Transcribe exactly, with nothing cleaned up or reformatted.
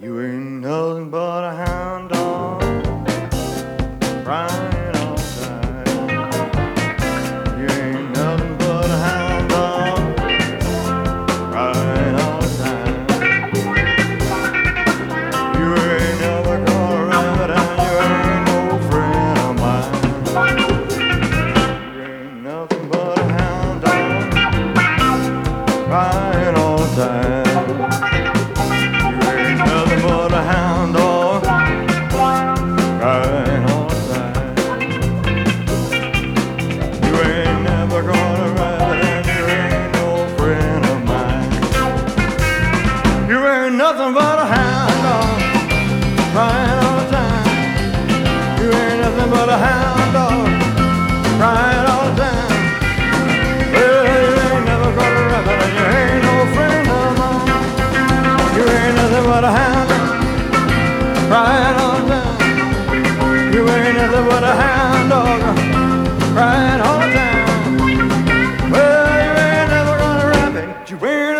You ain't nothing but a hound dog, crying all the time. You ain't nothing but a hound dog, crying all the time. You ain't never gonna run it down, you ain't no friend of mine. You ain't nothing but a hound dog, crying all the time. But a hound dog, crying all the time. You ain't never gonna ride and you ain't no friend of mine. You ain't nothing but a hound dog, crying all the time. You ain't nothing but a hound dog, crying all the time. Well, you ain't never gonna ride and you ain't no friend of mine. You ain't nothing but a hound dog, crying all the time. You ain't nothing but a hound dog, crying all the time. Well, you ain't never gonna rap it. You ain't